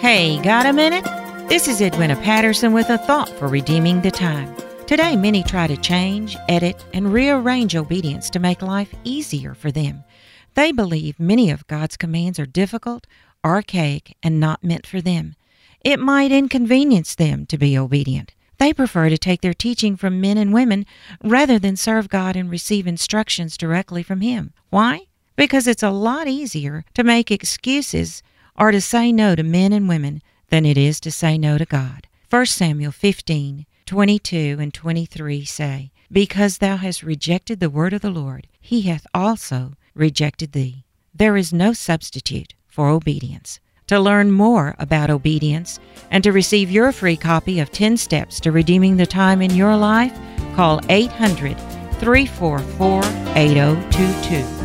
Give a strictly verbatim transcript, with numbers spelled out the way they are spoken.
Hey, got a minute? This is Edwina Patterson with a thought for redeeming the time. Today, many try to change, edit, and rearrange obedience to make life easier for them. They believe many of God's commands are difficult, archaic, and not meant for them. It might inconvenience them to be obedient. They prefer to take their teaching from men and women rather than serve God and receive instructions directly from Him. Why? Because it's a lot easier to make excuses or to say no to men and women than it is to say no to God. First Samuel fifteen, twenty-two and twenty-three say, "Because thou hast rejected the word of the Lord, He hath also rejected thee." There is no substitute for obedience. To learn more about obedience and to receive your free copy of ten Steps to Redeeming the Time in Your Life, call eight hundred, three four four, eight zero two two.